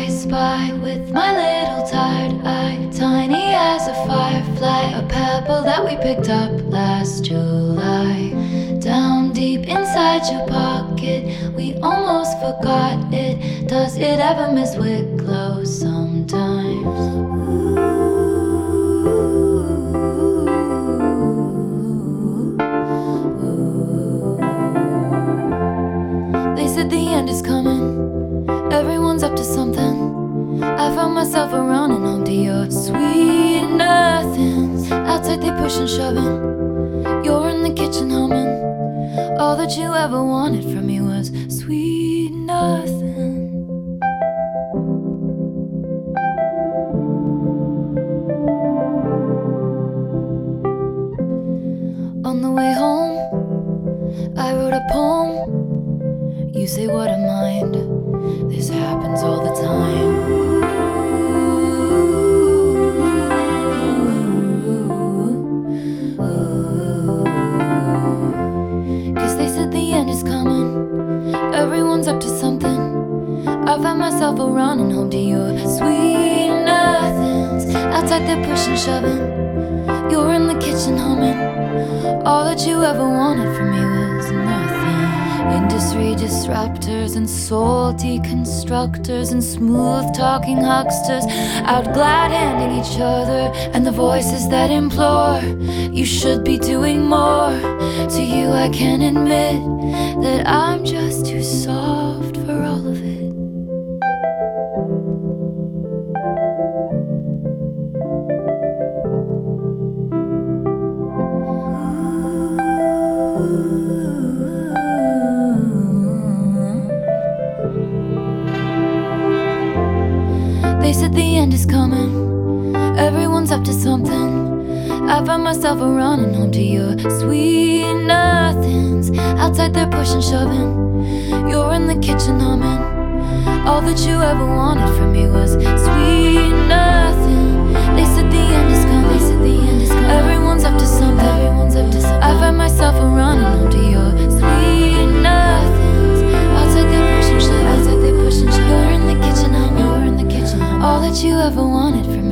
pace by with my little tired eye, tiny as a firefly, a pebble that we picked up last July. Down deep inside your pocket, we almost forgot it. Does it ever miss Wicklow sometimes? They said the end is coming, everyone's up to something. I found myself running home to your sweet nothings. Outside they push and shoving, you're in the kitchen humming. All that you ever wanted from me was sweet nothing. On the way home, I wrote a poem. You say what a mind, this happens all the time. Cause they said the end is coming, everyone's up to something. I found myself running home to your sweet nothings. Outside they're pushing, shoving, you're in the kitchen humming. All that you ever wanted from me was nothing. Industry disruptors and soul deconstructors and smooth talking hucksters out glad handing each other, and the voices that implore you should be doing more. To you I can admit that I'm just too soft for all of it. They said the end is coming, everyone's up to something. I found myself running home to your sweet nothings. Outside they're pushing, shoving, you're in the kitchen humming. All that you ever wanted from me was sweet nothing. They said the end is coming, they said the end is coming. Everyone's up to something, everyone's up to something. I find myself running home to your sweet nothings. Outside they're pushing, shoving, outside they're pushing, shoving. You're in the kitchen humming, you're in the kitchen humming. All that you ever wanted from me